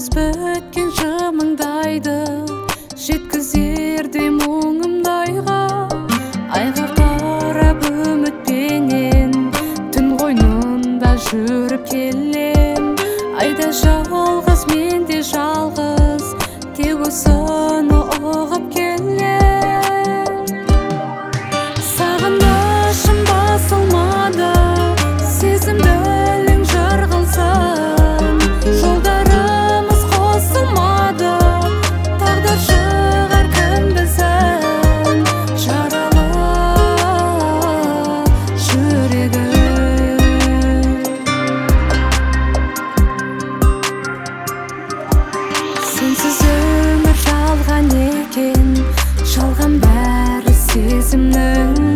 біткен жымыңдайды, жеткізердей мұңымдайға. Айға қарап үмітпенен, түн қойнында жүріп келем. Айда жалғыз, мен де жалғыз, тек осыны ұғып келем. Сағынышым басылмады, сезімді өлең жырғылсын. Жолдарымыз қосылмады, тағдыр шығар кім білсін. Жаралы жүрегім. Сенсіз өмір жалған екен, жалған бәрі сезімнің.